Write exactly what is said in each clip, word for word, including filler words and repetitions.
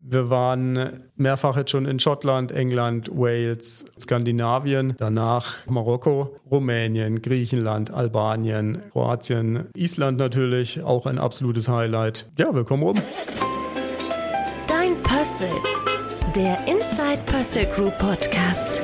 Wir waren mehrfach jetzt schon in Schottland, England, Wales, Skandinavien, danach Marokko, Rumänien, Griechenland, Albanien, Kroatien, Island natürlich, auch ein absolutes Highlight. Ja, wir kommen rum. Dein Pössl, der Inside Pössl Group Podcast.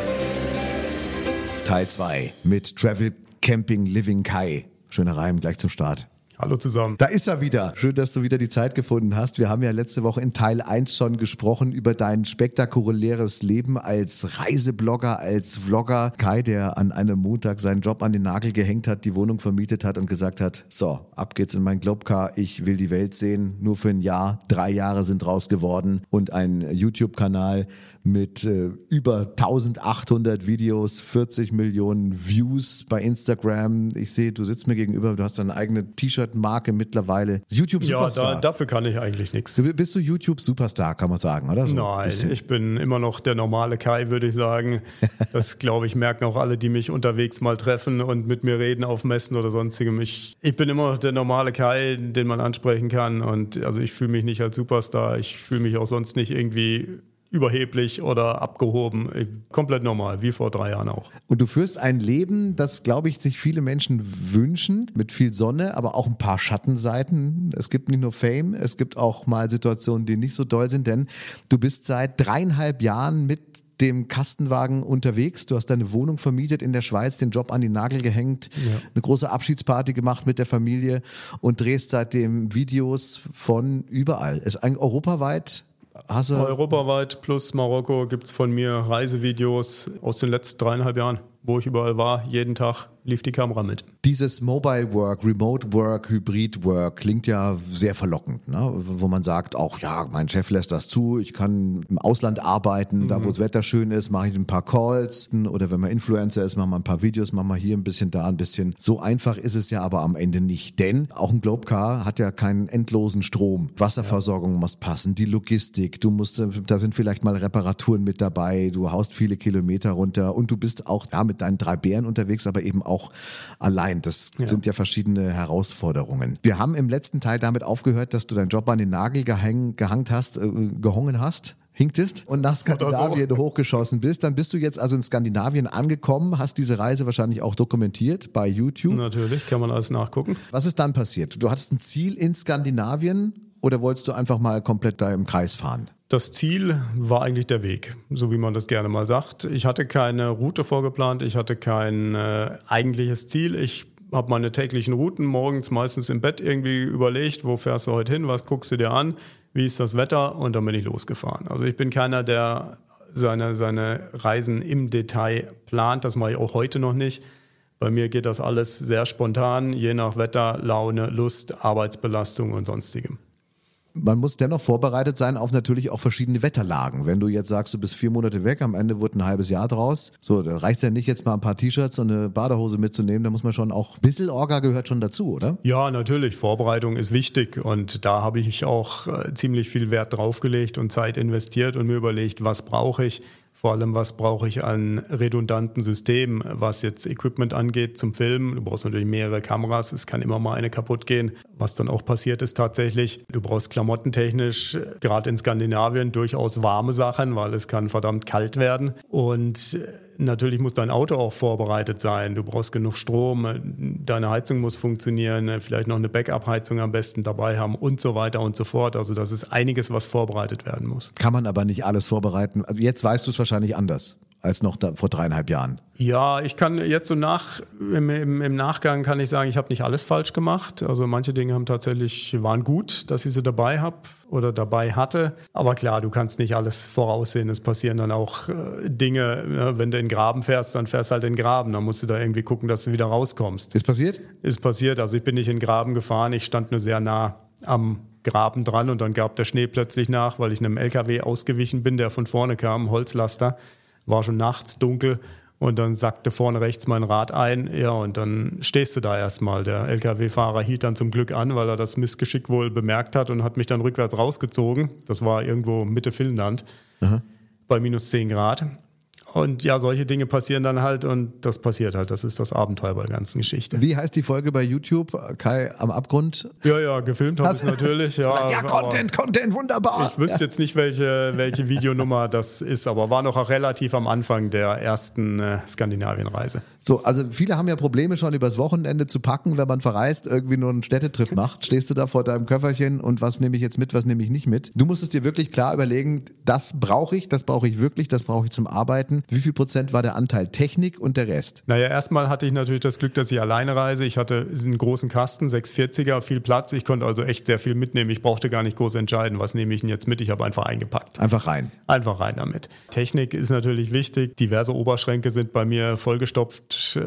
Teil zwei mit Travel Camping Living Kai. Schöner Reim, gleich zum Start. Hallo zusammen. Da ist er wieder. Schön, dass du wieder die Zeit gefunden hast. Wir haben ja letzte Woche in Teil eins schon gesprochen über dein spektakuläres Leben als Reiseblogger, als Vlogger. Kai, der an einem Montag seinen Job an den Nagel gehängt hat, die Wohnung vermietet hat und gesagt hat, so, ab geht's in mein Globcar, ich will die Welt sehen, nur für ein Jahr. Drei Jahre sind draus geworden und ein YouTube-Kanal mit äh, über eintausendachthundert Videos, vierzig Millionen Views bei Instagram. Ich sehe, du sitzt mir gegenüber, du hast deine eigene T-Shirt-Marke mittlerweile. YouTube-Superstar. Ja, da, dafür kann ich eigentlich nichts. Du bist du YouTube-Superstar, kann man sagen, oder? So Nein, ich bin immer noch der normale Kai, würde ich sagen. Das, glaube ich, merken auch alle, die mich unterwegs mal treffen und mit mir reden auf Messen oder sonstigem. Ich, ich bin immer noch der normale Kai, den man ansprechen kann. Und also ich fühle mich nicht als Superstar. Ich fühle mich auch sonst nicht irgendwie überheblich oder abgehoben. Komplett normal, wie vor drei Jahren auch. Und du führst ein Leben, das, glaube ich, sich viele Menschen wünschen, mit viel Sonne, aber auch ein paar Schattenseiten. Es gibt nicht nur Fame, es gibt auch mal Situationen, die nicht so doll sind, denn du bist seit dreieinhalb Jahren mit dem Kastenwagen unterwegs. Du hast deine Wohnung vermietet in der Schweiz, den Job an die Nagel gehängt, ja. Eine große Abschiedsparty gemacht mit der Familie und drehst seitdem Videos von überall. Ist eigentlich europaweit. Hast du Europaweit plus Marokko gibt es von mir Reisevideos aus den letzten dreieinhalb Jahren, wo ich überall war, jeden Tag lief die Kamera mit. Dieses Mobile Work, Remote Work, Hybrid Work klingt ja sehr verlockend, ne? Wo man sagt, auch ja, mein Chef lässt das zu, ich kann im Ausland arbeiten, mhm. da wo das Wetter schön ist, mache ich ein paar Calls oder wenn man Influencer ist, machen wir ein paar Videos, machen wir hier ein bisschen, da ein bisschen. So einfach ist es ja aber am Ende nicht, denn auch ein Globcar hat ja keinen endlosen Strom. Wasserversorgung ja. muss passen, die Logistik, du musst, da sind vielleicht mal Reparaturen mit dabei, du haust viele Kilometer runter und du bist auch da mit deinen drei Bären unterwegs, aber eben auch allein. Das ja. sind ja verschiedene Herausforderungen. Wir haben im letzten Teil damit aufgehört, dass du deinen Job an den Nagel gehäng, gehangt hast, äh, gehongen hast, hinktest und nach Skandinavien so. hochgeschossen bist. Dann bist du jetzt also in Skandinavien angekommen, hast diese Reise wahrscheinlich auch dokumentiert bei YouTube. Natürlich, kann man alles nachgucken. Was ist dann passiert? Du hattest ein Ziel in Skandinavien oder wolltest du einfach mal komplett da im Kreis fahren? Das Ziel war eigentlich der Weg, so wie man das gerne mal sagt. Ich hatte keine Route vorgeplant, ich hatte kein äh, eigentliches Ziel. Ich habe meine täglichen Routen morgens meistens im Bett irgendwie überlegt, wo fährst du heute hin, was guckst du dir an, wie ist das Wetter und dann bin ich losgefahren. Also ich bin keiner, der seine, seine Reisen im Detail plant, das mache ich auch heute noch nicht. Bei mir geht das alles sehr spontan, je nach Wetter, Laune, Lust, Arbeitsbelastung und sonstigem. Man muss dennoch vorbereitet sein auf natürlich auch verschiedene Wetterlagen. Wenn du jetzt sagst, du bist vier Monate weg, am Ende wird ein halbes Jahr draus. So, da reicht es ja nicht, jetzt mal ein paar T-Shirts und eine Badehose mitzunehmen. Da muss man schon auch, ein bisschen Orga gehört schon dazu, oder? Ja, natürlich. Vorbereitung ist wichtig und da habe ich auch äh, ziemlich viel Wert draufgelegt und Zeit investiert und mir überlegt, was brauche ich. Vor allem, was brauche ich an redundanten Systemen, was jetzt Equipment angeht zum Filmen. Du brauchst natürlich mehrere Kameras, es kann immer mal eine kaputt gehen. Was dann auch passiert ist tatsächlich, du brauchst klamottentechnisch, gerade in Skandinavien, durchaus warme Sachen, weil es kann verdammt kalt werden. Und natürlich muss dein Auto auch vorbereitet sein. Du brauchst genug Strom, deine Heizung muss funktionieren, vielleicht noch eine Backup-Heizung am besten dabei haben und so weiter und so fort. Also das ist einiges, was vorbereitet werden muss. Kann man aber nicht alles vorbereiten. Jetzt weißt du es wahrscheinlich anders als noch da, vor dreieinhalb Jahren. Ja, ich kann jetzt so nach, im, im, im Nachgang kann ich sagen, ich habe nicht alles falsch gemacht. Also manche Dinge haben tatsächlich, waren gut, dass ich sie dabei habe oder dabei hatte. Aber klar, du kannst nicht alles voraussehen. Es passieren dann auch äh, Dinge, ja, wenn du in den Graben fährst, dann fährst du halt in den Graben. Dann musst du da irgendwie gucken, dass du wieder rauskommst. Ist passiert? Ist passiert. Also ich bin nicht in den Graben gefahren. Ich stand nur sehr nah am Graben dran und dann gab der Schnee plötzlich nach, weil ich einem L K W ausgewichen bin, der von vorne kam, Holzlaster. War schon nachts dunkel und dann sackte vorne rechts mein Rad ein. Ja, und dann stehst du da erstmal. Der L K W-Fahrer hielt dann zum Glück an, weil er das Missgeschick wohl bemerkt hat und hat mich dann rückwärts rausgezogen. Das war irgendwo Mitte Finnland, Aha. bei minus zehn Grad. Und ja, solche Dinge passieren dann halt und das passiert halt. Das ist das Abenteuer bei der ganzen Geschichte. Wie heißt die Folge bei YouTube? Kai am Abgrund? Ja, ja, gefilmt habe ich natürlich. Ja, gesagt, ja Content, Content, wunderbar. Ich wüsste ja. jetzt nicht, welche, welche Videonummer das ist, aber war noch auch relativ am Anfang der ersten äh, Skandinavienreise. So, also viele haben ja Probleme schon übers Wochenende zu packen, wenn man verreist, irgendwie nur einen Städtetrip macht. Stehst du da vor deinem Köfferchen und was nehme ich jetzt mit, was nehme ich nicht mit? Du musstest dir wirklich klar überlegen, das brauche ich, das brauche ich wirklich, das brauche ich zum Arbeiten. Wie viel Prozent war der Anteil Technik und der Rest? Naja, erstmal hatte ich natürlich das Glück, dass ich alleine reise. Ich hatte einen großen Kasten, sechs vierziger, viel Platz. Ich konnte also echt sehr viel mitnehmen. Ich brauchte gar nicht groß entscheiden, was nehme ich denn jetzt mit. Ich habe einfach eingepackt. Einfach rein. Einfach rein damit. Technik ist natürlich wichtig. Diverse Oberschränke sind bei mir vollgestopft.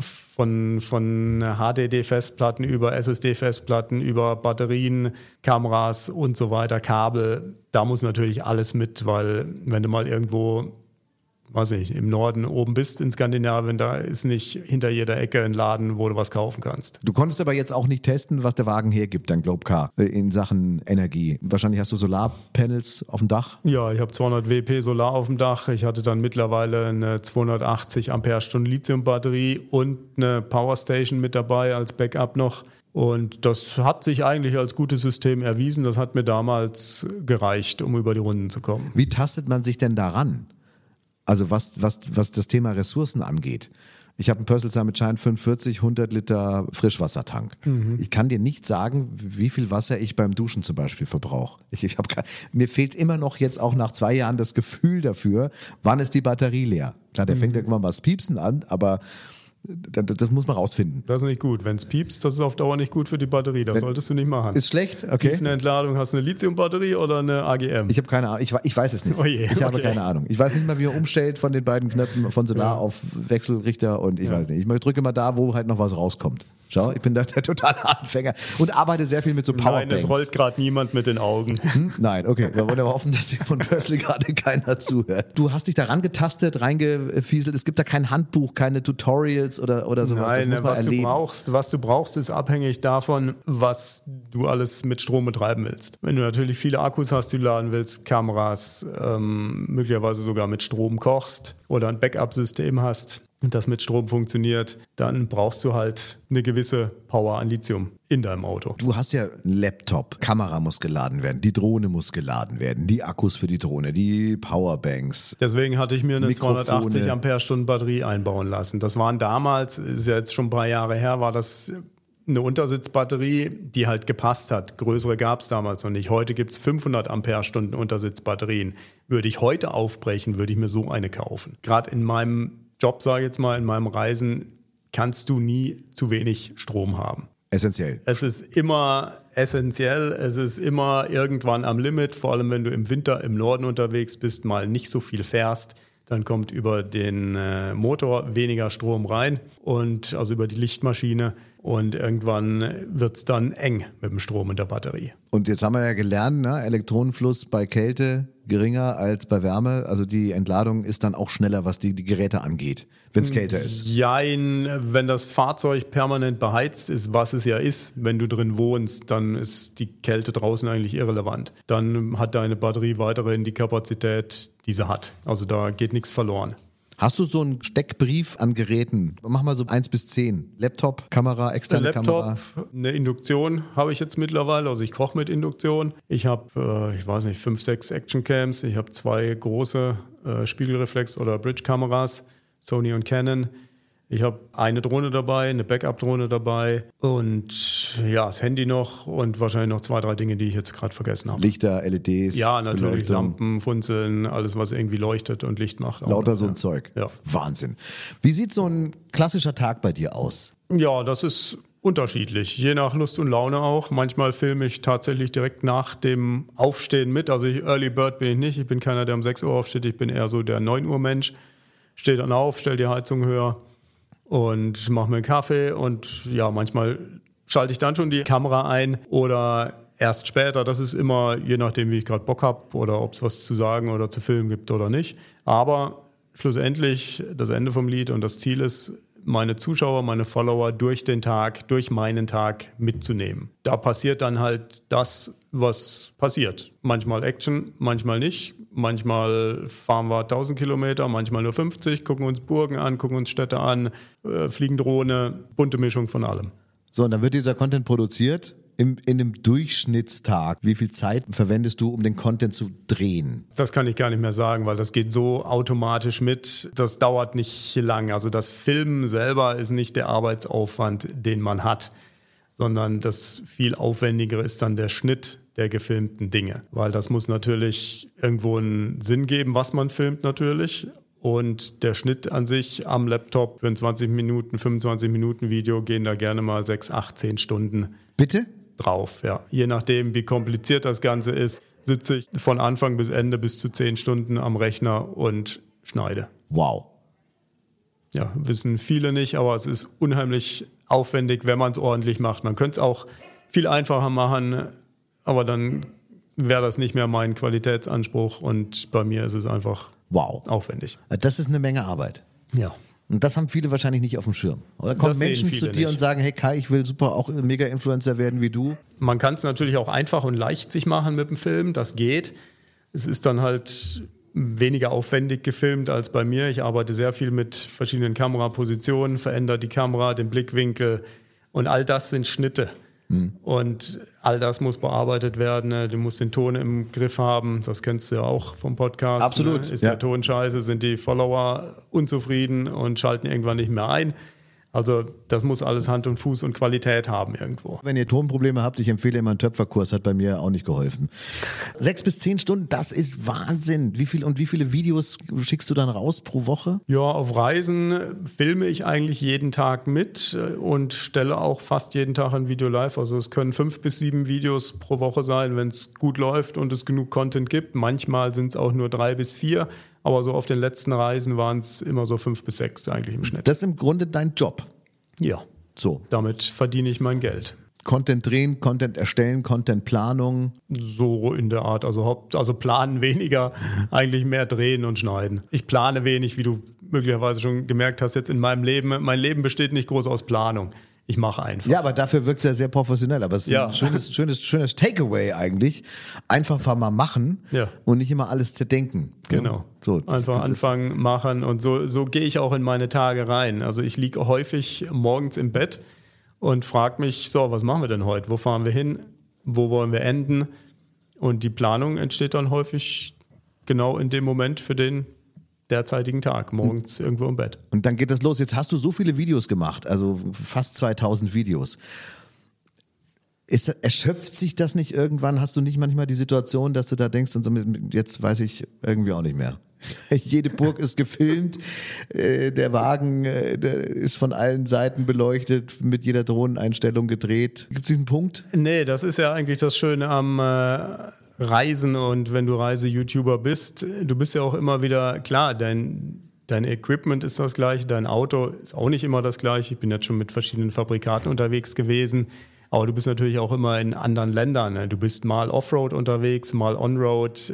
Von, von H D D-Festplatten über S S D-Festplatten, über Batterien, Kameras und so weiter, Kabel. Da muss natürlich alles mit, weil wenn du mal irgendwo, weiß ich, im Norden oben bist in Skandinavien, da ist nicht hinter jeder Ecke ein Laden, wo du was kaufen kannst. Du konntest aber jetzt auch nicht testen, was der Wagen hergibt, dein Globcar, in Sachen Energie. Wahrscheinlich hast du Solarpanels auf dem Dach? Ja, ich habe zweihundert Watt Solar auf dem Dach. Ich hatte dann mittlerweile eine zweihundertachtzig Ampere-Stunden Lithium-Batterie und eine Powerstation mit dabei als Backup noch. Und das hat sich eigentlich als gutes System erwiesen. Das hat mir damals gereicht, um über die Runden zu kommen. Wie tastet man sich denn daran? Also was, was, was das Thema Ressourcen angeht. Ich habe einen Purcell mit Shine fünfundvierzig, hundert Liter Frischwassertank. Mhm. Ich kann dir nicht sagen, wie viel Wasser ich beim Duschen zum Beispiel verbrauche. Ich, ich hab, mir fehlt immer noch jetzt auch nach zwei Jahren das Gefühl dafür, wann ist die Batterie leer. Klar, der mhm. fängt irgendwann mal das Piepsen an, aber das, das muss man rausfinden. Das ist nicht gut. Wenn es piepst, das ist auf Dauer nicht gut für die Batterie. Das Wenn, solltest du nicht machen. Ist schlecht? Okay. Eine Entladung, hast du eine Lithium-Batterie oder eine A G M? Ich habe keine Ahnung. Ich, ich weiß es nicht. Oh je, ich okay. habe keine Ahnung. Ich weiß nicht mal, wie man umstellt von den beiden Knöpfen von Solar ja. auf Wechselrichter und ich ja. weiß nicht. Ich drücke mal da, wo halt noch was rauskommt. Schau, ich bin da der totale Anfänger und arbeite sehr viel mit so Powerbanks. Nein, es rollt gerade niemand mit den Augen. Hm? Nein, okay. Wir wollen aber hoffen, dass hier von Purcell gerade keiner zuhört. Du hast dich da rangetastet, reingefieselt. Es gibt da kein Handbuch, keine Tutorials oder, oder sowas. Nein, das muss man was erleben. Du brauchst, was du brauchst, ist abhängig davon, was du alles mit Strom betreiben willst. Wenn du natürlich viele Akkus hast, die du laden willst, Kameras, ähm, möglicherweise sogar mit Strom kochst oder ein Backup-System hast, das mit Strom funktioniert, dann brauchst du halt eine gewisse Power an Lithium in deinem Auto. Du hast ja einen Laptop, Kamera muss geladen werden, die Drohne muss geladen werden, die Akkus für die Drohne, die Powerbanks. Deswegen hatte ich mir eine zweihundertachtzig Ampere-Stunden Batterie einbauen lassen. Das waren damals, ist ja jetzt schon ein paar Jahre her, war das eine Untersitzbatterie, die halt gepasst hat. Größere gab es damals noch nicht. Heute gibt es fünfhundert Ampere-Stunden Untersitzbatterien. Würde ich heute aufbrechen, würde ich mir so eine kaufen. Gerade in meinem Job, sage ich jetzt mal, in meinem Reisen, kannst du nie zu wenig Strom haben. Essentiell. Es ist immer essentiell, es ist immer irgendwann am Limit, vor allem wenn du im Winter im Norden unterwegs bist, mal nicht so viel fährst, dann kommt über den äh, Motor weniger Strom rein und also über die Lichtmaschine und irgendwann wird es dann eng mit dem Strom in der Batterie. Und jetzt haben wir ja gelernt, ne? Elektronenfluss bei Kälte geringer als bei Wärme, also die Entladung ist dann auch schneller, was die, die Geräte angeht, wenn es kälter ist. Jein, wenn das Fahrzeug permanent beheizt ist, was es ja ist, wenn du drin wohnst, dann ist die Kälte draußen eigentlich irrelevant. Dann hat deine Batterie weiterhin die Kapazität, die sie hat. Also da geht nichts verloren. Hast du so einen Steckbrief an Geräten? Mach mal so eins bis zehn. Laptop, Kamera, externe Laptop, Kamera. Eine Induktion habe ich jetzt mittlerweile. Also ich koche mit Induktion. Ich habe, äh, ich weiß nicht, fünf, sechs Actioncams. Ich habe zwei große äh, Spiegelreflex- oder Bridge-Kameras, Sony und Canon. Ich habe eine Drohne dabei, eine Backup-Drohne dabei und ja, das Handy noch und wahrscheinlich noch zwei, drei Dinge, die ich jetzt gerade vergessen habe. Lichter, L E Ds, ja, natürlich, Beleuchtung. Lampen, Funzeln, alles, was irgendwie leuchtet und Licht macht. Auch Lauter noch, so ein ja. Zeug. Ja. Wahnsinn. Wie sieht so ein klassischer Tag bei dir aus? Ja, das ist unterschiedlich, je nach Lust und Laune auch. Manchmal filme ich tatsächlich direkt nach dem Aufstehen mit. Also ich, Early Bird bin ich nicht. Ich bin keiner, der um sechs Uhr aufsteht. Ich bin eher so der neun Uhr Mensch. Stehe dann auf, stell die Heizung höher und mache mir einen Kaffee und ja, manchmal schalte ich dann schon die Kamera ein oder erst später. Das ist immer je nachdem, wie ich gerade Bock habe oder ob es was zu sagen oder zu filmen gibt oder nicht. Aber schlussendlich das Ende vom Lied und das Ziel ist, meine Zuschauer, meine Follower durch den Tag, durch meinen Tag mitzunehmen. Da passiert dann halt das, was passiert. Manchmal Action, manchmal nicht. Manchmal fahren wir tausend Kilometer, manchmal nur fünfzig, gucken uns Burgen an, gucken uns Städte an, äh, fliegen Drohne, bunte Mischung von allem. So, und dann wird dieser Content produziert. Im, in einem Durchschnittstag, wie viel Zeit verwendest du, um den Content zu drehen? Das kann ich gar nicht mehr sagen, weil das geht so automatisch mit. Das dauert nicht lang. Also das Filmen selber ist nicht der Arbeitsaufwand, den man hat, sondern das viel aufwendigere ist dann der Schnitt der gefilmten Dinge. Weil das muss natürlich irgendwo einen Sinn geben, was man filmt natürlich. Und der Schnitt an sich am Laptop für ein zwanzig Minuten, fünfundzwanzig Minuten Video gehen da gerne mal sechs, acht, zehn Stunden. Bitte? Drauf, ja. Je nachdem, wie kompliziert das Ganze ist, sitze ich von Anfang bis Ende bis zu zehn Stunden am Rechner und schneide. Wow. Ja, wissen viele nicht, aber es ist unheimlich aufwendig, wenn man es ordentlich macht. Man könnte es auch viel einfacher machen, aber dann wäre das nicht mehr mein Qualitätsanspruch und bei mir ist es einfach wow. aufwendig. Das ist eine Menge Arbeit. Ja. Und das haben viele wahrscheinlich nicht auf dem Schirm. Oder kommen Das sehen Menschen zu viele dir nicht. und sagen, hey Kai, ich will super auch Mega-Influencer werden wie du? Man kann es natürlich auch einfach und leicht sich machen mit dem Film, das geht. Es ist dann halt weniger aufwendig gefilmt als bei mir. Ich arbeite sehr viel mit verschiedenen Kamerapositionen, verändere die Kamera, den Blickwinkel und all das sind Schnitte. Hm. Und all das muss bearbeitet werden. Du musst den Ton im Griff haben. Das kennst du ja auch vom Podcast. Absolut. Ne? Ist ja. der Ton scheiße, sind die Follower unzufrieden und schalten irgendwann nicht mehr ein. Also das muss alles Hand und Fuß und Qualität haben irgendwo. Wenn ihr Tonprobleme habt, ich empfehle immer einen Töpferkurs, hat bei mir auch nicht geholfen. Sechs bis zehn Stunden, das ist Wahnsinn. Wie viel und wie viele Videos schickst du dann raus pro Woche? Ja, auf Reisen filme ich eigentlich jeden Tag mit und stelle auch fast jeden Tag ein Video live. Also es können fünf bis sieben Videos pro Woche sein, wenn es gut läuft und es genug Content gibt. Manchmal sind es auch nur drei bis vier. Aber so auf den letzten Reisen waren es immer so fünf bis sechs eigentlich im Schnitt. Das ist im Grunde dein Job. Ja, so. Damit verdiene ich mein Geld. Content drehen, Content erstellen, Content Planung. So in der Art. Also, Haupt, also planen weniger, eigentlich mehr drehen und schneiden. Ich plane wenig, wie du möglicherweise schon gemerkt hast jetzt in meinem Leben. Mein Leben besteht nicht groß aus Planung. Ich mache einfach. Ja, aber dafür wirkt es ja sehr professionell. Aber es ist ja. ein schönes, schönes, schönes Takeaway eigentlich. Einfach mal machen ja. und nicht immer alles zerdenken. Genau. So, das, einfach das anfangen, machen und so, so gehe ich auch in meine Tage rein. Also ich liege häufig morgens im Bett und frage mich, so, was machen wir denn heute? Wo fahren wir hin? Wo wollen wir enden? Und die Planung entsteht dann häufig genau in dem Moment für den derzeitigen Tag, morgens mhm. irgendwo im Bett. Und dann geht das los. Jetzt hast du so viele Videos gemacht, also fast zweitausend Videos. Ist, erschöpft sich das nicht irgendwann? Hast du nicht manchmal die Situation, dass du da denkst, und so, jetzt weiß ich irgendwie auch nicht mehr. Jede Burg ist gefilmt, äh, der Wagen äh, der ist von allen Seiten beleuchtet, mit jeder Drohneneinstellung gedreht. Gibt es diesen Punkt? Nee, das ist ja eigentlich das Schöne am äh, Reisen und wenn du Reise-YouTuber bist, du bist ja auch immer wieder, klar, dein, dein Equipment ist das gleiche, dein Auto ist auch nicht immer das gleiche. Ich bin jetzt schon mit verschiedenen Fabrikaten unterwegs gewesen, aber du bist natürlich auch immer in anderen Ländern. Ne? Du bist mal Offroad unterwegs, mal Onroad,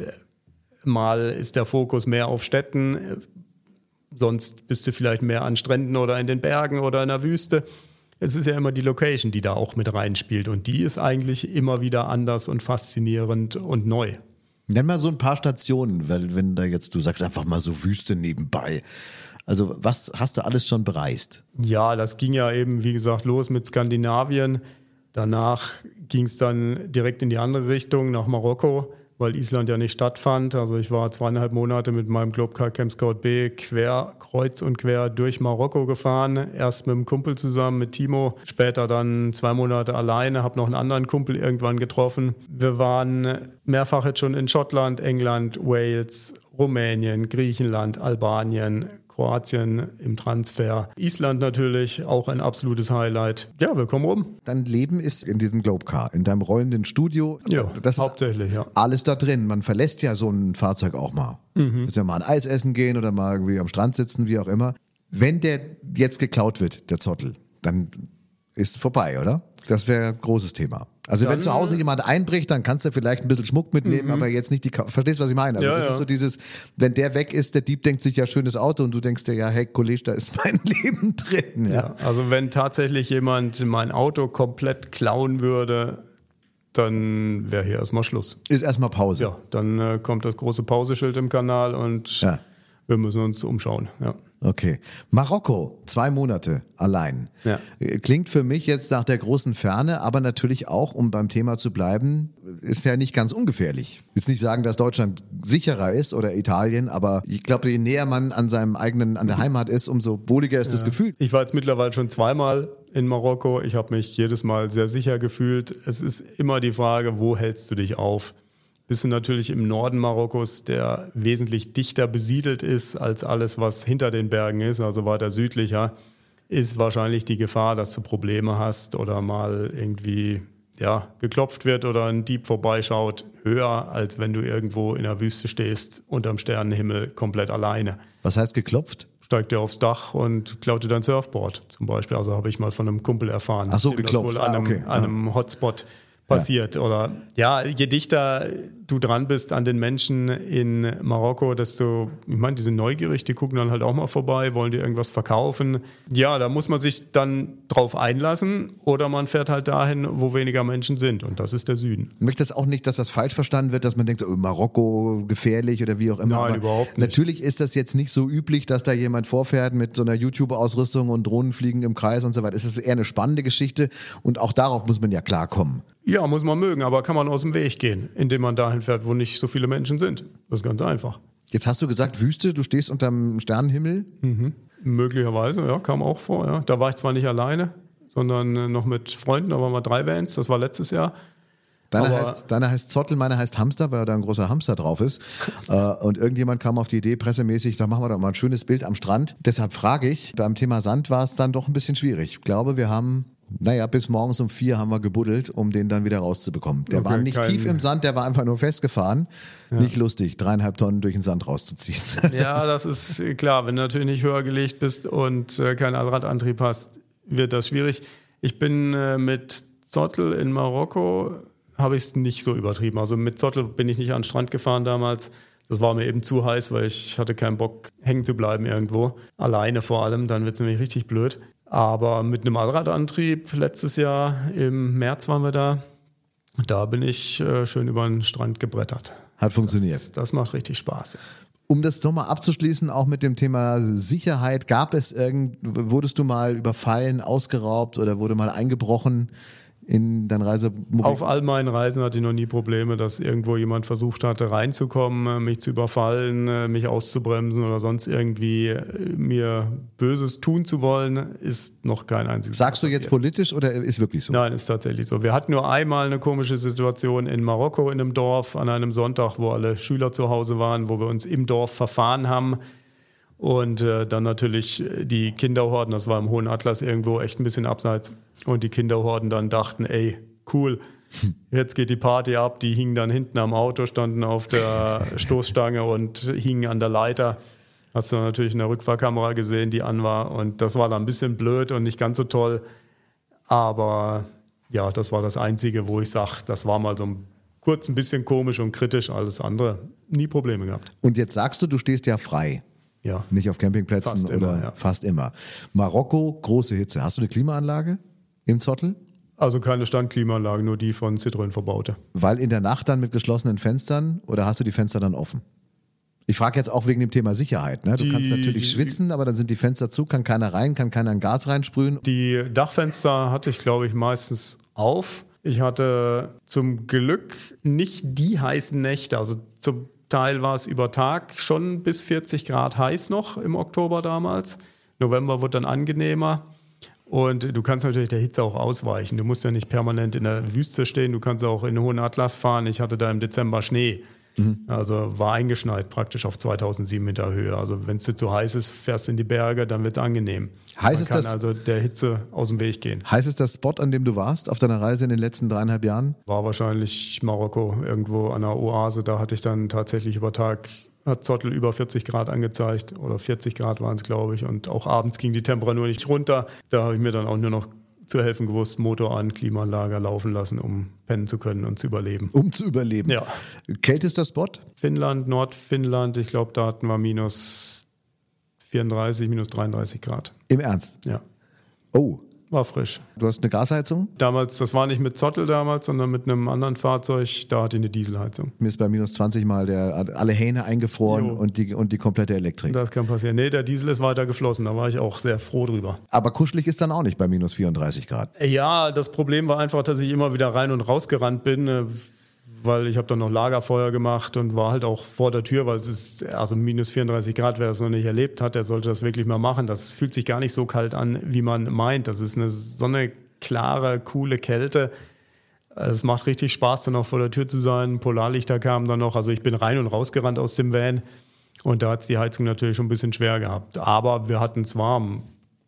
mal ist der Fokus mehr auf Städten, sonst bist du vielleicht mehr an Stränden oder in den Bergen oder in der Wüste. Es ist ja immer die Location, die da auch mit reinspielt und die ist eigentlich immer wieder anders und faszinierend und neu. Nenn mal so ein paar Stationen, weil wenn da jetzt, du sagst einfach mal so Wüste nebenbei. Also was hast du alles schon bereist? Ja, das ging ja eben, wie gesagt, los mit Skandinavien. Danach ging es dann direkt in die andere Richtung, nach Marokko, weil Island ja nicht stattfand. Also ich war zweieinhalb Monate mit meinem Globcar Camp Scout B quer, kreuz und quer durch Marokko gefahren. Erst mit einem Kumpel zusammen, mit Timo. Später dann zwei Monate alleine, habe noch einen anderen Kumpel irgendwann getroffen. Wir waren mehrfach jetzt schon in Schottland, England, Wales, Rumänien, Griechenland, Albanien, Kroatien im Transfer. Island natürlich, auch ein absolutes Highlight. Ja, wir kommen rum. Dein Leben ist in diesem Globcar, in deinem rollenden Studio. Ja, das hauptsächlich, ist ja. Alles da drin. Man verlässt ja so ein Fahrzeug auch mal. Mhm. Willst ja mal ein Eis essen gehen oder mal irgendwie am Strand sitzen, wie auch immer. Wenn der jetzt geklaut wird, der Zottel, dann ist vorbei, oder? Das wäre ein großes Thema. Also dann, wenn zu Hause jemand einbricht, dann kannst du vielleicht ein bisschen Schmuck mitnehmen, mhm. aber jetzt nicht die... Ka- Verstehst du, was ich meine? Also ja, das ja. ist so dieses, wenn der weg ist, der Dieb denkt sich, ja, schönes Auto und du denkst dir, ja, hey, Kollege, da ist mein Leben drin. Ja. Ja, also wenn tatsächlich jemand mein Auto komplett klauen würde, dann wäre hier erstmal Schluss. Ist erstmal Pause. Ja, dann äh, kommt das große Pauseschild im Kanal und Ja. wir müssen uns umschauen. Ja. Okay. Marokko, zwei Monate allein. Ja. Klingt für mich jetzt nach der großen Ferne, aber natürlich auch, um beim Thema zu bleiben, ist ja nicht ganz ungefährlich. Ich will jetzt nicht sagen, dass Deutschland sicherer ist oder Italien, aber ich glaube, je näher man an seinem eigenen, an der Heimat ist, umso wohliger ist das Gefühl. Ich war jetzt mittlerweile schon zweimal in Marokko. Ich habe mich jedes Mal sehr sicher gefühlt. Es ist immer die Frage, wo hältst du dich auf? Bist du natürlich im Norden Marokkos, der wesentlich dichter besiedelt ist als alles, was hinter den Bergen ist, also weiter südlicher, ist wahrscheinlich die Gefahr, dass du Probleme hast oder mal irgendwie ja, geklopft wird oder ein Dieb vorbeischaut, höher, als wenn du irgendwo in der Wüste stehst, unterm Sternenhimmel, komplett alleine. Was heißt geklopft? Steigt dir aufs Dach und klaut dir dein Surfboard zum Beispiel. Also habe ich mal von einem Kumpel erfahren. Ach so, dem das geklopft. wohl an einem, Ah, okay. an einem Hotspot passiert. Ja. Oder ja, je dichter du dran bist an den Menschen in Marokko, desto, ich meine, die sind neugierig, die gucken dann halt auch mal vorbei, wollen dir irgendwas verkaufen. Ja, da muss man sich dann drauf einlassen oder man fährt halt dahin, wo weniger Menschen sind und das ist der Süden. Ich möchte das auch nicht, dass das falsch verstanden wird, dass man denkt, so, oh, Marokko gefährlich oder wie auch immer. Nein, aber überhaupt nicht. Natürlich ist das jetzt nicht so üblich, dass da jemand vorfährt mit so einer YouTube-Ausrüstung und Drohnen fliegen im Kreis und so weiter. Es ist eher eine spannende Geschichte und auch darauf muss man ja klarkommen. Ja, muss man mögen, aber kann man aus dem Weg gehen, indem man dahin fährt, wo nicht so viele Menschen sind. Das ist ganz einfach. Jetzt hast du gesagt, Wüste, du stehst unterm Sternenhimmel. Mhm. Möglicherweise, ja, kam auch vor. Ja. Da war ich zwar nicht alleine, sondern äh, noch mit Freunden, da waren wir drei Vans, das war letztes Jahr. Deine Aber- heißt, deine heißt Zottel, meine heißt Hamster, weil da ein großer Hamster drauf ist. Äh, und irgendjemand kam auf die Idee, pressemäßig, da machen wir doch mal ein schönes Bild am Strand. Deshalb frage ich, beim Thema Sand war es dann doch ein bisschen schwierig. Ich glaube, wir haben, naja, bis morgens um vier haben wir gebuddelt, um den dann wieder rauszubekommen. Der Okay, war nicht kein- tief im Sand, der war einfach nur festgefahren. Nicht lustig, dreieinhalb Tonnen durch den Sand rauszuziehen. Ja, das ist klar, wenn du natürlich nicht höher gelegt bist und äh, keinen Allradantrieb hast, wird das schwierig. Ich bin äh, mit Zottel in Marokko, habe ich es nicht so übertrieben. Also mit Zottel bin ich nicht an den Strand gefahren damals. Das war mir eben zu heiß, weil ich hatte keinen Bock, hängen zu bleiben irgendwo. Alleine vor allem, dann wird es nämlich richtig blöd. Aber mit einem Allradantrieb letztes Jahr im März waren wir da. Da bin ich äh, schön über den Strand gebrettert. Hat funktioniert. Das, das macht richtig Spaß. Um das nochmal abzuschließen, auch mit dem Thema Sicherheit, gab es irgend, wurdest du mal überfallen, ausgeraubt oder wurde mal eingebrochen in dein Reisemobil? Auf all meinen Reisen hatte ich noch nie Probleme, dass irgendwo jemand versucht hatte, reinzukommen, mich zu überfallen, mich auszubremsen oder sonst irgendwie mir Böses tun zu wollen, ist noch kein einziges Mal Sagst du jetzt passiert. politisch oder ist wirklich so? Nein, ist tatsächlich so. Wir hatten nur einmal eine komische Situation in Marokko in einem Dorf an einem Sonntag, wo alle Schüler zu Hause waren, wo wir uns im Dorf verfahren haben. Und äh, dann natürlich die Kinderhorden, das war im Hohen Atlas irgendwo echt ein bisschen abseits. Und die Kinderhorden dann dachten, ey, cool, jetzt geht die Party ab. Die hingen dann hinten am Auto, standen auf der Stoßstange und hingen an der Leiter. Hast du natürlich in der Rückfahrkamera gesehen, die an war. Und das war dann ein bisschen blöd und nicht ganz so toll. Aber ja, das war das Einzige, wo ich sage, das war mal so ein kurz ein bisschen komisch und kritisch. Alles andere, nie Probleme gehabt. Und jetzt sagst du, du stehst ja frei. Ja. Nicht auf Campingplätzen Fast oder immer, ja. fast immer. Marokko, große Hitze. Hast du eine Klimaanlage im Zottel? Also keine Standklimaanlage, nur die von Citroën verbaute. Weil in der Nacht dann mit geschlossenen Fenstern oder hast du die Fenster dann offen? Ich frage jetzt auch wegen dem Thema Sicherheit. Ne? Du Die- kannst natürlich die- schwitzen, aber dann sind die Fenster zu, kann keiner rein, kann keiner ein Gas reinsprühen. Die Dachfenster hatte ich, glaube ich, meistens auf. Ich hatte zum Glück nicht die heißen Nächte. Also zum Teil war es über Tag schon bis vierzig Grad heiß noch im Oktober damals. November wurde dann angenehmer. Und du kannst natürlich der Hitze auch ausweichen. Du musst ja nicht permanent in der Wüste stehen. Du kannst auch in den Hohen Atlas fahren. Ich hatte da im Dezember Schnee. Also war eingeschneit praktisch auf zweitausendsieben Meter Höhe. Also wenn es dir zu heiß ist, fährst du in die Berge, dann wird es angenehm. Heiß Man ist kann das- also der Hitze aus dem Weg gehen. Heißt es das Spot, an dem du warst auf deiner Reise in den letzten dreieinhalb Jahren? War wahrscheinlich Marokko, irgendwo an der Oase. Da hatte ich dann tatsächlich über Tag, hat Zottel über vierzig Grad angezeigt. Oder vierzig Grad waren es, glaube ich. Und auch abends ging die Temperatur nicht runter. Da habe ich mir dann auch nur noch zu helfen gewusst, Motor an, Klimaanlage laufen lassen, um pennen zu können und zu überleben. Um zu überleben. Ja. Kältester Spot? Finnland, Nordfinnland, ich glaube, da hatten wir minus vierunddreißig, minus dreiunddreißig Grad. Im Ernst? Ja. Oh, war frisch. Du hast eine Gasheizung? Damals, das war nicht mit Zottel damals, sondern mit einem anderen Fahrzeug, da hatte ich eine Dieselheizung. Mir ist bei minus zwanzig mal der, alle Hähne eingefroren und die, und die komplette Elektrik. Das kann passieren. Nee, der Diesel ist weiter geflossen, da war ich auch sehr froh drüber. Aber kuschelig ist dann auch nicht bei minus vierunddreißig Grad. Ja, das Problem war einfach, dass ich immer wieder rein und raus gerannt bin, weil ich habe dann noch Lagerfeuer gemacht und war halt auch vor der Tür, weil es ist, also minus vierunddreißig Grad, wer das noch nicht erlebt hat, der sollte das wirklich mal machen. Das fühlt sich gar nicht so kalt an, wie man meint. Das ist eine so eine klare, coole Kälte. Es macht richtig Spaß, dann auch vor der Tür zu sein. Polarlichter kamen dann noch. Also ich bin rein und rausgerannt aus dem Van und da hat es die Heizung natürlich schon ein bisschen schwer gehabt. Aber wir hatten es warm.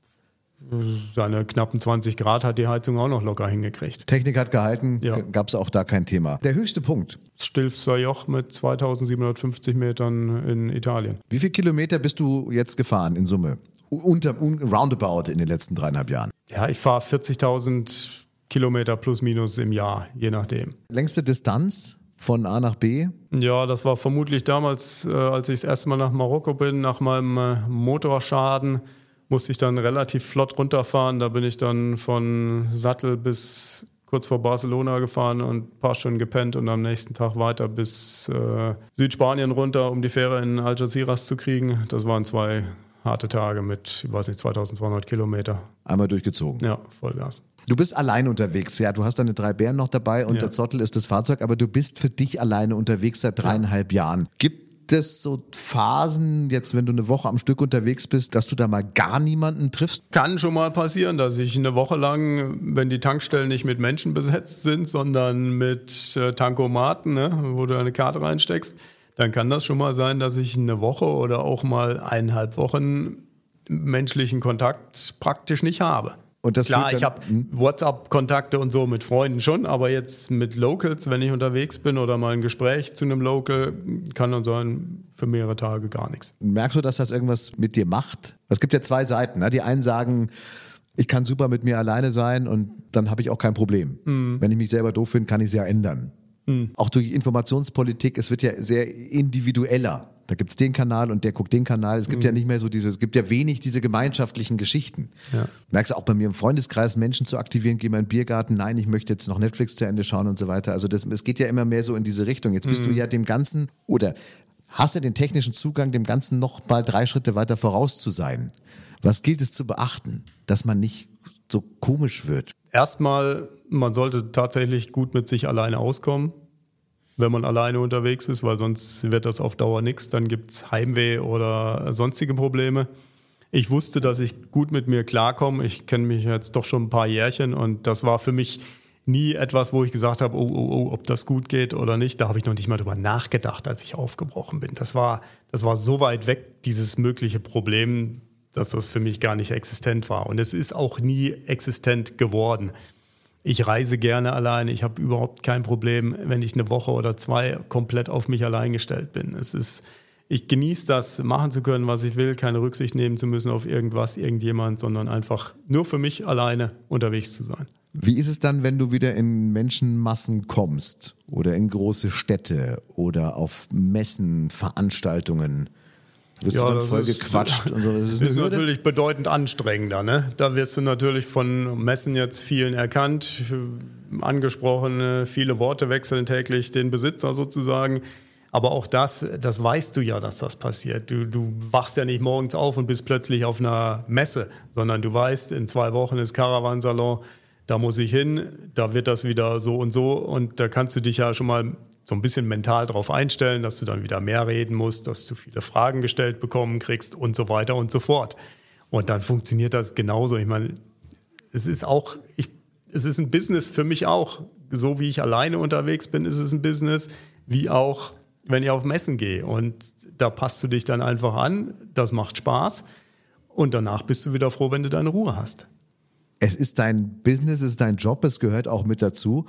Seine knappen zwanzig Grad hat die Heizung auch noch locker hingekriegt. Technik hat gehalten, ja. Gab es auch da kein Thema. Der höchste Punkt? Das Stilfser Joch mit zweitausendsiebenhundertfünfzig Metern in Italien. Wie viele Kilometer bist du jetzt gefahren in Summe? Unter, un, roundabout in den letzten dreieinhalb Jahren? Ja, ich fahre vierzigtausend Kilometer plus minus im Jahr, je nachdem. Längste Distanz von A nach B? Ja, das war vermutlich damals, äh, als ich das erste Mal nach Marokko bin, nach meinem äh, Motorschaden, musste ich dann relativ flott runterfahren. Da bin ich dann von Sattel bis kurz vor Barcelona gefahren und ein paar Stunden gepennt und am nächsten Tag weiter bis äh, Südspanien runter, um die Fähre in Algeciras zu kriegen. Das waren zwei harte Tage mit, ich weiß nicht, zweitausendzweihundert Kilometer. Einmal durchgezogen? Ja, Vollgas. Du bist allein unterwegs, ja, du hast deine drei Bären noch dabei und ja. Der Zottel ist das Fahrzeug, aber du bist für dich alleine unterwegs seit dreieinhalb ja. Jahren. Gibt es so Phasen, jetzt wenn du eine Woche am Stück unterwegs bist, dass du da mal gar niemanden triffst? Kann schon mal passieren, dass ich eine Woche lang, wenn die Tankstellen nicht mit Menschen besetzt sind, sondern mit äh, Tankomaten, ne, wo du eine Karte reinsteckst, dann kann das schon mal sein, dass ich eine Woche oder auch mal eineinhalb Wochen menschlichen Kontakt praktisch nicht habe. Und das Klar, ich habe WhatsApp-Kontakte und so mit Freunden schon, aber jetzt mit Locals, wenn ich unterwegs bin oder mal ein Gespräch zu einem Local, kann dann sein, für mehrere Tage gar nichts. Merkst du, dass das irgendwas mit dir macht? Es gibt ja zwei Seiten. Ne? Die einen sagen, ich kann super mit mir alleine sein und dann habe ich auch kein Problem. Mhm. Wenn ich mich selber doof finde, kann ich es ja ändern. Mhm. Auch durch Informationspolitik, es wird ja sehr individueller. Da gibt es den Kanal und der guckt den Kanal. Es gibt mhm. ja nicht mehr so diese, es gibt ja wenig diese gemeinschaftlichen Geschichten. Ja. Merkst du auch bei mir im Freundeskreis, Menschen zu aktivieren, geh mal in den Biergarten, nein, ich möchte jetzt noch Netflix zu Ende schauen und so weiter. Also das, es geht ja immer mehr so in diese Richtung. Jetzt bist mhm. du ja dem Ganzen oder hast du den technischen Zugang, dem Ganzen noch mal drei Schritte weiter voraus zu sein. Was gilt es zu beachten, dass man nicht so komisch wird? Erstmal, man sollte tatsächlich gut mit sich alleine auskommen, wenn man alleine unterwegs ist, weil sonst wird das auf Dauer nichts. Dann gibt es Heimweh oder sonstige Probleme. Ich wusste, dass ich gut mit mir klarkomme. Ich kenne mich jetzt doch schon ein paar Jährchen und das war für mich nie etwas, wo ich gesagt habe, oh, oh, oh, ob das gut geht oder nicht. Da habe ich noch nicht mal drüber nachgedacht, als ich aufgebrochen bin. Das war, das war so weit weg, dieses mögliche Problem, dass das für mich gar nicht existent war. Und es ist auch nie existent geworden. Ich reise gerne alleine. Ich habe überhaupt kein Problem, wenn ich eine Woche oder zwei komplett auf mich allein gestellt bin. Es ist, ich genieße das, machen zu können, was ich will, keine Rücksicht nehmen zu müssen auf irgendwas, irgendjemand, sondern einfach nur für mich alleine unterwegs zu sein. Wie ist es dann, wenn du wieder in Menschenmassen kommst oder in große Städte oder auf Messen, Veranstaltungen? Wirst ja, du dann voll ist, gequatscht und so? Das ist, ist natürlich bedeutend anstrengender. Ne? Da wirst du natürlich von Messen jetzt vielen erkannt, angesprochen, viele Worte wechseln täglich den Besitzer sozusagen. Aber auch das, das weißt du ja, dass das passiert. Du, du wachst ja nicht morgens auf und bist plötzlich auf einer Messe, sondern du weißt, in zwei Wochen ist Caravansalon, da muss ich hin, da wird das wieder so und so und da kannst du dich ja schon mal so ein bisschen mental drauf einstellen, dass du dann wieder mehr reden musst, dass du viele Fragen gestellt bekommen kriegst und so weiter und so fort. Und dann funktioniert das genauso. Ich meine, es ist auch, ich, es ist ein Business für mich auch. So wie ich alleine unterwegs bin, ist es ein Business, wie auch, wenn ich auf Messen gehe. Und da passt du dich dann einfach an, das macht Spaß und danach bist du wieder froh, wenn du deine Ruhe hast. Es ist dein Business, es ist dein Job, es gehört auch mit dazu.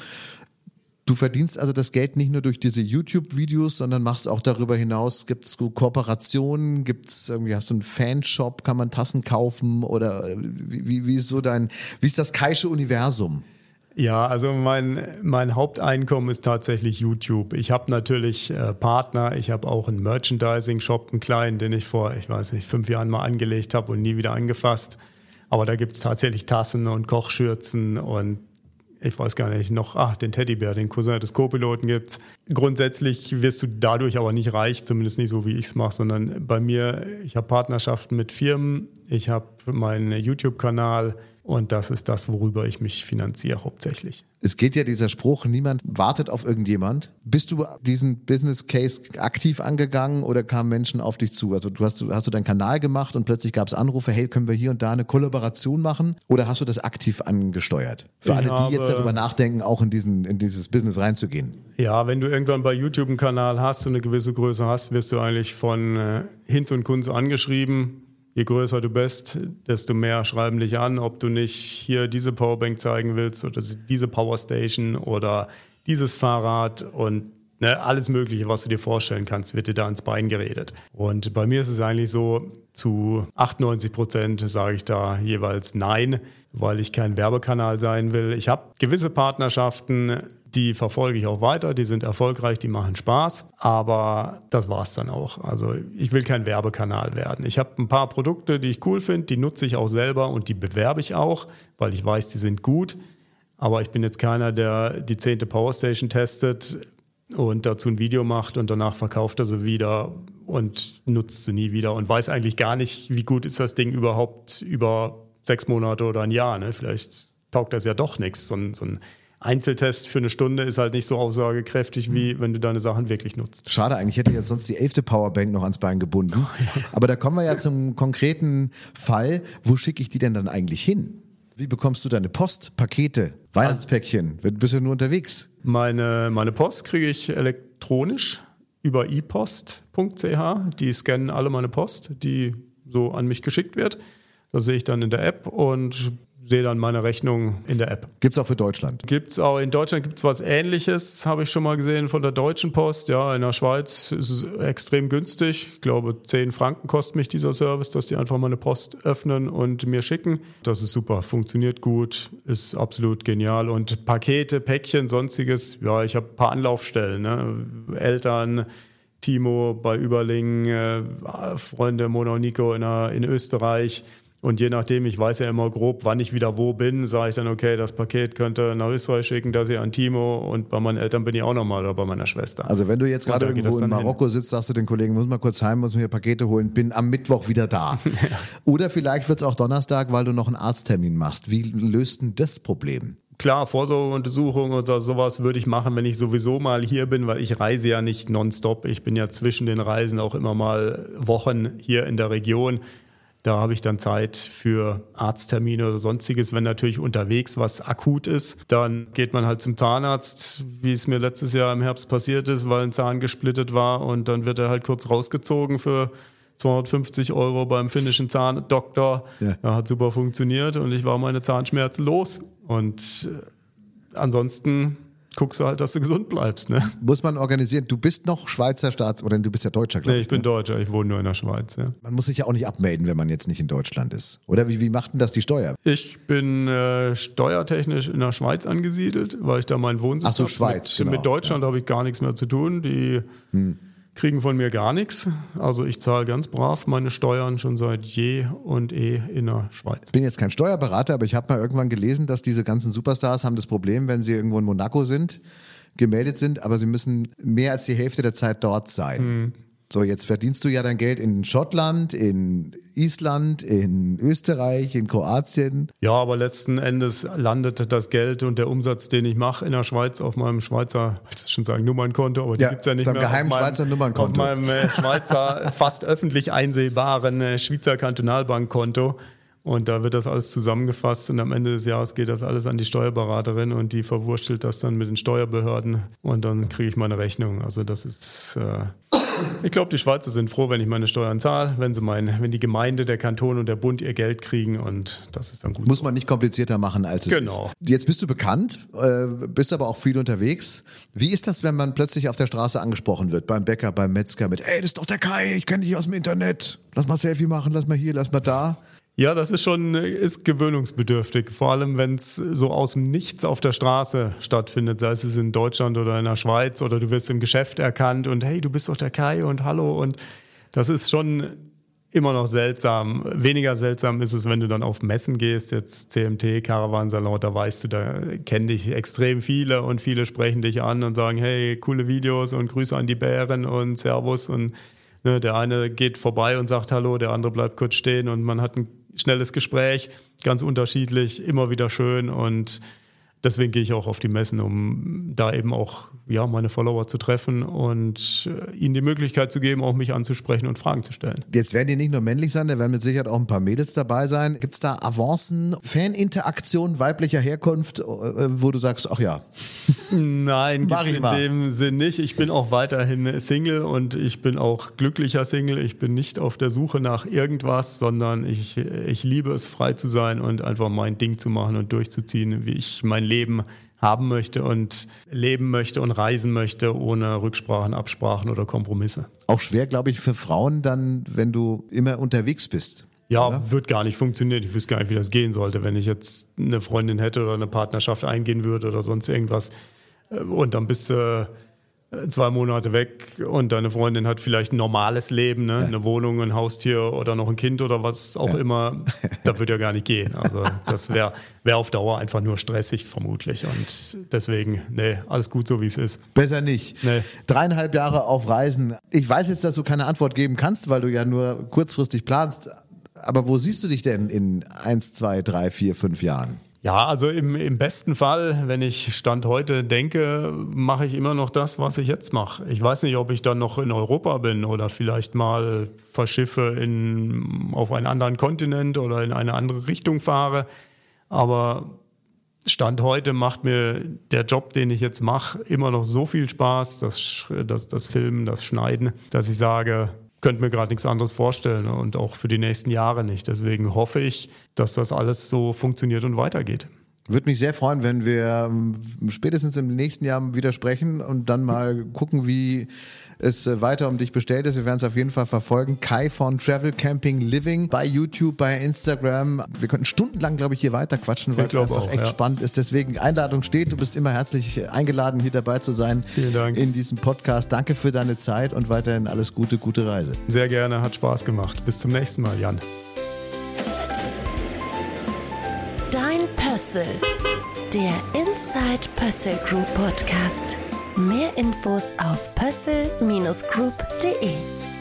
Du verdienst also das Geld nicht nur durch diese YouTube-Videos, sondern machst auch darüber hinaus, gibt es Kooperationen, gibt's irgendwie, hast du einen Fanshop, kann man Tassen kaufen oder wie, wie ist so dein, wie ist das Kaische Universum? Ja, also mein, mein Haupteinkommen ist tatsächlich YouTube. Ich habe natürlich äh, Partner, ich habe auch einen Merchandising-Shop, einen kleinen, den ich vor, ich weiß nicht, fünf Jahren mal angelegt habe und nie wieder angefasst. Aber da gibt es tatsächlich Tassen und Kochschürzen und ich weiß gar nicht, noch, ach, den Teddybär, den Cousin des Co-Piloten gibt's. Grundsätzlich wirst du dadurch aber nicht reich, zumindest nicht so, wie ich es mache, sondern bei mir, ich habe Partnerschaften mit Firmen, ich habe meinen YouTube-Kanal und das ist das, worüber ich mich finanziere hauptsächlich. Es geht ja dieser Spruch, niemand wartet auf irgendjemand. Bist du diesen Business Case aktiv angegangen oder kamen Menschen auf dich zu? Also du hast, hast du deinen Kanal gemacht und plötzlich gab es Anrufe, hey, können wir hier und da eine Kollaboration machen? Oder hast du das aktiv angesteuert? Für Ich alle, die habe, jetzt darüber nachdenken, auch in, diesen, in dieses Business reinzugehen. Ja, wenn du irgendwann bei YouTube einen Kanal hast und eine gewisse Größe hast, wirst du eigentlich von äh, Hinz und Kunz angeschrieben. Je größer du bist, desto mehr schreiben dich an, ob du nicht hier diese Powerbank zeigen willst oder diese Powerstation oder dieses Fahrrad und ne, alles Mögliche, was du dir vorstellen kannst, wird dir da ins Bein geredet. Und bei mir ist es eigentlich so, zu achtundneunzig Prozent sage ich da jeweils nein, weil ich kein Werbekanal sein will. Ich habe gewisse Partnerschaften, die verfolge ich auch weiter, die sind erfolgreich, die machen Spaß, aber das war's dann auch. Also ich will kein Werbekanal werden. Ich habe ein paar Produkte, die ich cool finde, die nutze ich auch selber und die bewerbe ich auch, weil ich weiß, die sind gut, aber ich bin jetzt keiner, der die zehnte Powerstation testet und dazu ein Video macht und danach verkauft er sie wieder und nutzt sie nie wieder und weiß eigentlich gar nicht, wie gut ist das Ding überhaupt über sechs Monate oder ein Jahr. Ne? Vielleicht taugt das ja doch nichts. So ein, so ein Einzeltest für eine Stunde ist halt nicht so aussagekräftig, wie wenn du deine Sachen wirklich nutzt. Schade, eigentlich hätte ich jetzt sonst die elfte Powerbank noch ans Bein gebunden. Aber da kommen wir ja zum konkreten Fall. Wo schicke ich die denn dann eigentlich hin? Wie bekommst du deine Post, Pakete, Weihnachtspäckchen? Du bist ja nur unterwegs. Meine, meine Post kriege ich elektronisch über i post punkt c h. Die scannen alle meine Post, die so an mich geschickt wird. Das sehe ich dann in der App und sehe dann meine Rechnung in der App. Gibt's auch für Deutschland? Gibt's auch in Deutschland gibt's was Ähnliches, habe ich schon mal gesehen von der Deutschen Post. Ja, in der Schweiz ist es extrem günstig. Ich glaube, zehn Franken kostet mich dieser Service, dass die einfach meine Post öffnen und mir schicken. Das ist super, funktioniert gut, ist absolut genial. Und Pakete, Päckchen, sonstiges, ja, ich habe ein paar Anlaufstellen, ne? Eltern, Timo bei Überlingen, äh, Freunde Mona und Nico in, der, in Österreich. Und je nachdem, ich weiß ja immer grob, wann ich wieder wo bin, sage ich dann, okay, das Paket könnte nach Österreich schicken, das hier an Timo und bei meinen Eltern bin ich auch nochmal oder bei meiner Schwester. Also wenn du jetzt gerade irgendwo in Marokko hin. sitzt, sagst du den Kollegen, muss mal kurz heim, muss mir hier Pakete holen, bin am Mittwoch wieder da. Ja. Oder vielleicht wird es auch Donnerstag, weil du noch einen Arzttermin machst. Wie löst denn das Problem? Klar, Vorsorgeuntersuchung oder sowas würde ich machen, wenn ich sowieso mal hier bin, weil ich reise ja nicht nonstop. Ich bin ja zwischen den Reisen auch immer mal Wochen hier in der Region. Da habe ich dann Zeit für Arzttermine oder sonstiges. Wenn natürlich unterwegs was akut ist, dann geht man halt zum Zahnarzt, wie es mir letztes Jahr im Herbst passiert ist, weil ein Zahn gesplittet war und dann wird er halt kurz rausgezogen für zweihundertfünfzig Euro beim finnischen Zahndoktor. Ja. Ja, hat super funktioniert und ich war meine Zahnschmerzen los. Und ansonsten guckst du halt, dass du gesund bleibst. Ne? Muss man organisieren. Du bist noch Schweizer Staat, oder du bist ja Deutscher, glaube ich. Nee, ich bin ne? Deutscher, ich wohne nur in der Schweiz. Ja. Man muss sich ja auch nicht abmelden, wenn man jetzt nicht in Deutschland ist. Oder wie, wie macht denn das die Steuer? Ich bin äh, steuertechnisch in der Schweiz angesiedelt, weil ich da meinen Wohnsitz habe. Ach so, Schweiz, mit, genau. Mit Deutschland ja. habe ich gar nichts mehr zu tun. Die hm. kriegen von mir gar nichts. Also ich zahle ganz brav meine Steuern schon seit je und eh in der Schweiz. Ich bin jetzt kein Steuerberater, aber ich habe mal irgendwann gelesen, dass diese ganzen Superstars haben das Problem, wenn sie irgendwo in Monaco sind, gemeldet sind, aber sie müssen mehr als die Hälfte der Zeit dort sein. Hm. So, jetzt verdienst du ja dein Geld in Schottland, in Island, in Österreich, in Kroatien. Ja, aber letzten Endes landet das Geld und der Umsatz, den ich mache in der Schweiz auf meinem Schweizer, ich will schon sagen Nummernkonto, aber die ja, gibt's ja nicht auf mehr. Geheimen auf meinem, Schweizer Nummernkonto. Auf meinem äh, Schweizer fast öffentlich einsehbaren äh, Schweizer Kantonalbankkonto. Und da wird das alles zusammengefasst und am Ende des Jahres geht das alles an die Steuerberaterin und die verwurschtelt das dann mit den Steuerbehörden und dann kriege ich meine Rechnung. Also das ist, äh, ich glaube, die Schweizer sind froh, wenn ich meine Steuern zahle, wenn sie mein, wenn die Gemeinde, der Kanton und der Bund ihr Geld kriegen und das ist dann gut. Muss man nicht komplizierter machen, als es genau. ist. Jetzt bist du bekannt, äh, bist aber auch viel unterwegs. Wie ist das, wenn man plötzlich auf der Straße angesprochen wird, beim Bäcker, beim Metzger mit, ey, das ist doch der Kai, ich kenne dich aus dem Internet, lass mal Selfie machen, lass mal hier, lass mal da. Ja, das ist schon ist gewöhnungsbedürftig, vor allem wenn es so aus dem Nichts auf der Straße stattfindet, sei es in Deutschland oder in der Schweiz oder du wirst im Geschäft erkannt und hey, du bist doch der Kai und hallo und das ist schon immer noch seltsam. Weniger seltsam ist es, wenn du dann auf Messen gehst, jetzt C M T, Caravansalon, da weißt du, da kennen dich extrem viele und viele sprechen dich an und sagen, hey, coole Videos und Grüße an die Bären und Servus und ne, der eine geht vorbei und sagt Hallo, der andere bleibt kurz stehen und man hat ein schnelles Gespräch, ganz unterschiedlich, immer wieder schön und deswegen gehe ich auch auf die Messen, um da eben auch ja, meine Follower zu treffen und ihnen die Möglichkeit zu geben, auch mich anzusprechen und Fragen zu stellen. Jetzt werden die nicht nur männlich sein, da werden mit Sicherheit auch ein paar Mädels dabei sein. Gibt es da Avancen, Faninteraktionen weiblicher Herkunft, wo du sagst, ach ja. Nein, gibt's in dem Sinn nicht. Ich bin auch weiterhin Single und ich bin auch glücklicher Single. Ich bin nicht auf der Suche nach irgendwas, sondern ich, ich liebe es, frei zu sein und einfach mein Ding zu machen und durchzuziehen, wie ich mein Leben haben möchte und leben möchte und reisen möchte, ohne Rücksprachen, Absprachen oder Kompromisse. Auch schwer, glaube ich, für Frauen dann, wenn du immer unterwegs bist. Ja, oder? Wird gar nicht funktionieren. Ich wüsste gar nicht, wie das gehen sollte, wenn ich jetzt eine Freundin hätte oder eine Partnerschaft eingehen würde oder sonst irgendwas. Und dann bist du zwei Monate weg und deine Freundin hat vielleicht ein normales Leben, ne? Ja. Eine Wohnung, ein Haustier oder noch ein Kind oder was auch ja. immer. Das würde ja gar nicht gehen. Also das wäre wär auf Dauer einfach nur stressig vermutlich. Und deswegen, nee, alles gut so, wie es ist. Besser nicht. Nee. Dreieinhalb Jahre auf Reisen. Ich weiß jetzt, dass du keine Antwort geben kannst, weil du ja nur kurzfristig planst. Aber wo siehst du dich denn in eins, zwei, drei, vier, fünf Jahren? Ja, also im, im besten Fall, wenn ich Stand heute denke, mache ich immer noch das, was ich jetzt mache. Ich weiß nicht, ob ich dann noch in Europa bin oder vielleicht mal verschiffe in, auf einen anderen Kontinent oder in eine andere Richtung fahre. Aber Stand heute macht mir der Job, den ich jetzt mache, immer noch so viel Spaß, das, das, das Filmen, das Schneiden, dass ich sage, könnte mir gerade nichts anderes vorstellen und auch für die nächsten Jahre nicht. Deswegen hoffe ich, dass das alles so funktioniert und weitergeht. Würde mich sehr freuen, wenn wir spätestens im nächsten Jahr wieder sprechen und dann mal gucken, wie es weiter um dich bestellt ist. Wir werden es auf jeden Fall verfolgen. Kai von Travel Camping Living bei YouTube, bei Instagram. Wir könnten stundenlang, glaube ich, hier weiter quatschen, weil es einfach auch, echt ja. spannend ist. Deswegen, Einladung steht. Du bist immer herzlich eingeladen, hier dabei zu sein. Vielen Dank. In diesem Podcast. Danke für deine Zeit und weiterhin alles Gute, gute Reise. Sehr gerne, hat Spaß gemacht. Bis zum nächsten Mal, Jan. Dein Pössl, der Inside Pössl Group Podcast. Mehr Infos auf pössl Bindestrich group punkt de.